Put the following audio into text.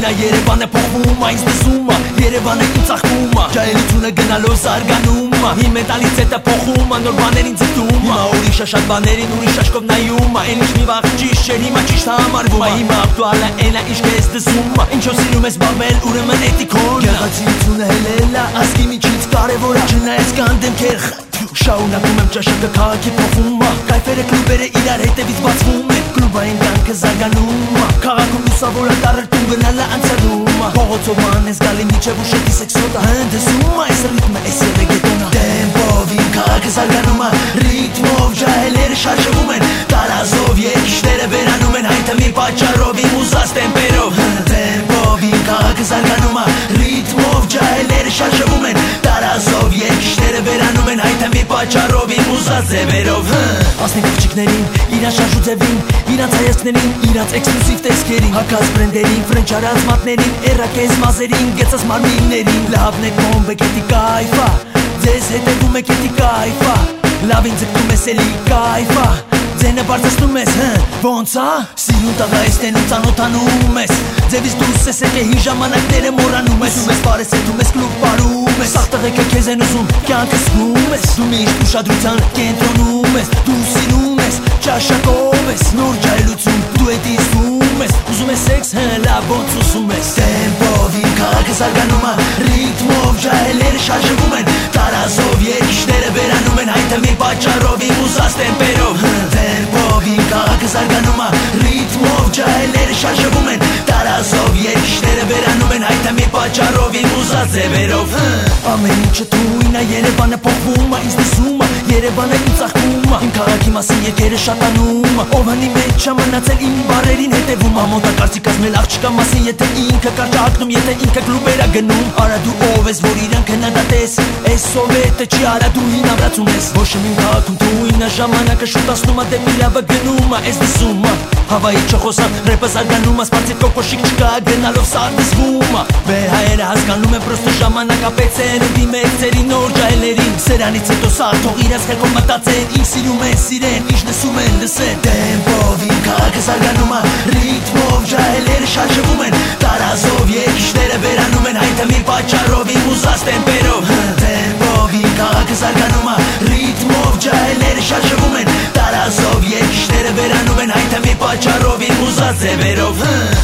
Ինա Երևանը փոխվում է, ինձ դսում է, Երևանը իմ ծաղկում է, ջահելությունը գնալով զարգանում է, իմ մենտալիտետը փոխում է, նոր բաներին ձգտում է, հիմա ուրիշ է շատ բաներին, ուրիշ աչքով նայում է, այն ինչ մի վաղ ճիշտ չէր, հիմա ճիշտ համարվում է, հիմա ակտուալը էն է, ինչ քեզ դսում է, ինչով սիրում ես զբաղվել, ուրեմն էթիկոն է, գեղեցկությունը հելել է, ազգի միջից կարևոր է, չնայած կան դեմքեր շարունակում եմ ճաշակը քաղաքի փոխում է, կայֆերը կլուբերը իրար հետևից բացվում են, կլուբային կյանքը զարգանում է, քաղաքում լուսավոր դառը տուն գնալը անցյալում է, փողոցով ման ես գալի միջև ուշետի սեքսոտը, հանդեսում է, այս ռիթմը, այս ռեգետոնը, տեմպով իմ քաղաքը զարգանում է, ռիթմով ջահելերը շարժվում են, տարազով երկիշները վերանում են, հայթը մի պատճառով իմ ուզած տեմպերով, տեմպով իմ քաղաքը զարգանում է, ռիթմով ջահելերը շարժվում են, տարազով երկիշները վերանում են, հայթը մի պատճառով իմ ուզած ձևերով, ասնի կղջիկներին, իրանց շարժու ձևին, իրանց հայացքներին, իրանց էքսկլուսիվ տեսքերին, հակած բրենդերին, ֆրենչարած մատներին, էրակեզ մազերին, գեցած մարմիններին, լավն եք մոմբը կետի կայֆա, ձեզ հետևում եք էտի կայֆա, լավին ձգտում ես էլի կայֆա, ձենը բարձրացնում ես, ոնց ա, սիրուն տղա ես տենում ծանոթանում ես, ձևից դուրս ես եկե հին ժամանակները մոռանում ես, ուզում ես պարես հետում ես կլուբ պարում ես, սաղ տղեկը քեզ են ուզում, կյանքը զգում ես, դու միշտ ուշադրության կենտրոնում ես, դու սիրում ես, ճաշակով ես, նոր ջահելություն, դու էդ իսկում ես, ուզում ես սեքս, լավ ոնց ուզում ես, տեմպով իմ քաղաքը զարգանում է, ռիթմով ջահելերը շարժվում են, տարազով երկիշները վերանում են, հայթը մի պատճառով իմ ուզած տեմպերով, տեմպով իմ քաղաքը զարգանում է, ռիթմով ջահելերը շարժվում են, տարազով երկիշները վերանում են, հայթը մի պատճառով իմ ուզած ձևերով, ամեն ինչը թույն է, Երևանը փոխվում է, ինձ դսում է, Երևանը իմ ծաղկում է, իմ քաղաքի մասին երկերը շատանում է, ով հնի մեջ ժամանացել իմ բարերին հետևում է, մոտակարծի կազմել աղջկա մասին, եթե ինքը կարճ հագնում, եթե ինքը կլուբեր է գնում, արա դու ով ես, որ իրան քննադատես, այս սովետը չի արա դու հին ամրացում ես, ոչ իմ քաղաքում թույն է, ժամանակը շուտացնում է, դեպի լավը գնում է, այս դսում է, հավայի չխոսա, ռեպը զարգանում է, սպարծիվ կոկոշիկ չկա, գնալով սարդսվում է, հայերը հասկանում են պրոստը ժամանակապեց են, դիմեցերի նոր ջահելերին, սերանից հետո սար թող իրաց խելքով մտածեն, ինչ սիրում են սիրեն, ինչ լսում են լսեն, տեմպով իմ քաղաքը զարգանում է, ռիթմով ջահելերը շարժվում են, տարազով երկիշները վերանում են, հայթը մի պատճառով իմ ուզած տեմպերով, տեմպով իմ քաղաքը զարգանում է, ռիթմով ջահելերը շարժվում են, տարազով երկիշները վերանում են, հայթը մի պատճառով իմ ուզած ձևերով,